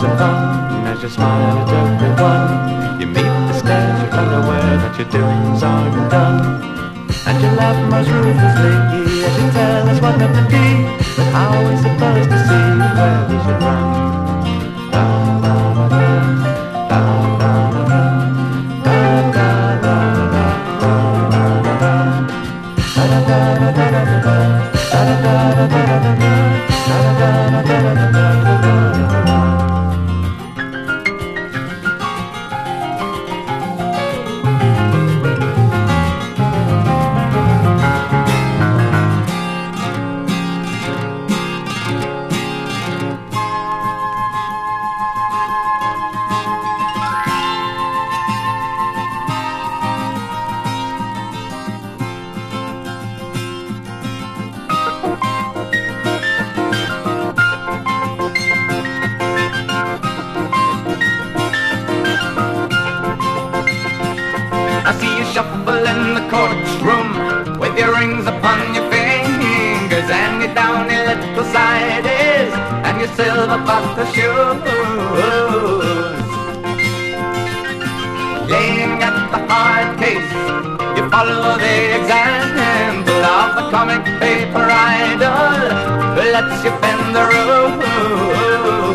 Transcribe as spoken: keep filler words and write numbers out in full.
tears of fun as you smile at everyone. You meet the stares, you're unaware that your doings are undone. And you laugh most ruthlessly as you tell us what not to be. But how are we supposed to see where we should run? Da da da da, da da da da, da da da da, da da da da, da da da da da, da da da da da, da da da da da da da. I see you shuffle in the courtroom with your rings upon your fingers and your downy little sideys and your silver buckle shoes. Laying at the hard case, you follow the example of the comic paper idol who lets you bend the rules.